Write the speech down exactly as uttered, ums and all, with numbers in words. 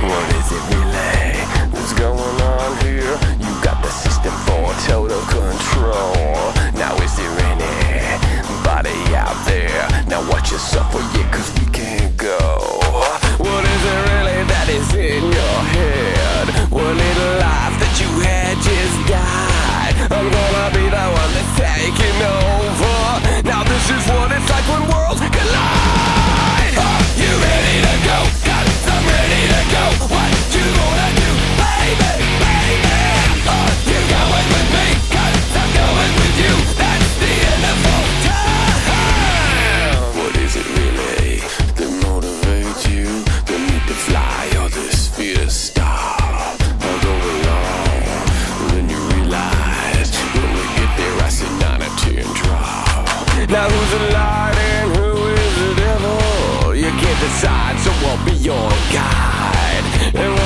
What is it really? What's going on here? You got the system for total control. Now is there anybody out there? Now watch yourself, oh yeah, cause we can't go. What is it really that is in your head? One little life that you had just died. I'm gonna be the one that's taking over. Now this is what it's like when worlds collide. Are you ready to go? Got some ready to go. What you gonna do, baby, baby? Are you going with me? Cause I'm going with you. That's the end of all time. What is it really that motivates you? The need to fly or this fear to stop? I'll go along, then you realize when we get there I see nine or ten drop. Now who's the light and who is the devil? You can't decide, so I'll be your guide. And